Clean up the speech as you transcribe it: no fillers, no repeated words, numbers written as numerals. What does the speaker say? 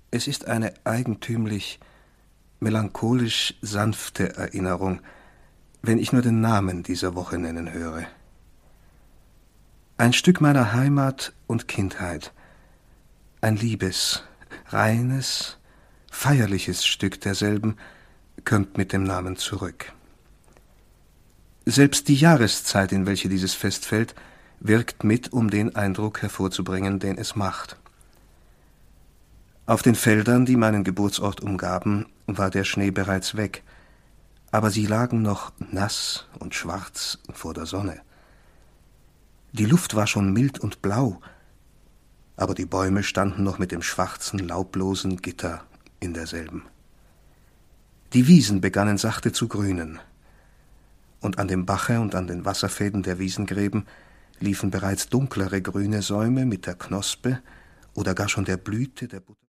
Es ist eine eigentümlich melancholisch sanfte Erinnerung, wenn ich nur den Namen dieser Woche nennen höre. Ein Stück meiner Heimat und Kindheit, ein liebes, reines, feierliches Stück derselben, kommt mit dem Namen zurück. Selbst die Jahreszeit, in welche dieses Fest fällt, wirkt mit, um den Eindruck hervorzubringen, den es macht. Auf den Feldern, die meinen Geburtsort umgaben, war der Schnee bereits weg, aber sie lagen noch nass und schwarz vor der Sonne. Die Luft war schon mild und blau, aber die Bäume standen noch mit dem schwarzen, laublosen Gitter in derselben. Die Wiesen begannen sachte zu grünen, und an dem Bache und an den Wasserfäden der Wiesengräben liefen bereits dunklere grüne Säume mit der Knospe oder gar schon der Blüte der